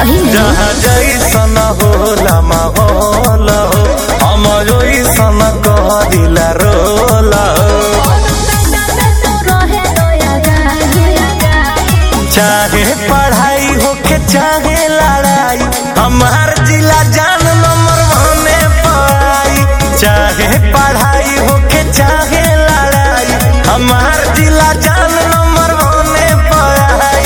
सही में जहाँ जैसन होला माहौल हो हम ओइसन कहदिला रोल हो। चाहे पढ़ाई होके चाहे लड़ाई हमार जिला जान नंबर बने पाई। चाहे पढ़ाई होके चाहे लड़ाई हमार जिला जान नंबर बने पाई।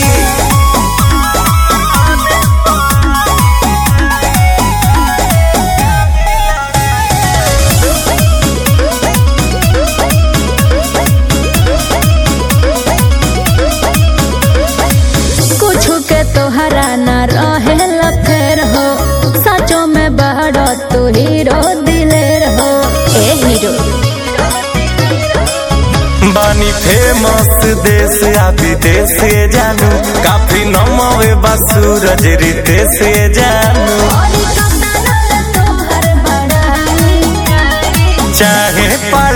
तोहरा न रहे फेर हो सचो में बड़ा तू हीरो दिलेर हो ए हीरो बानी फेमस देश आ विदेश से जानू काफी नमवे बा सूरज रीते से जानू। चाहे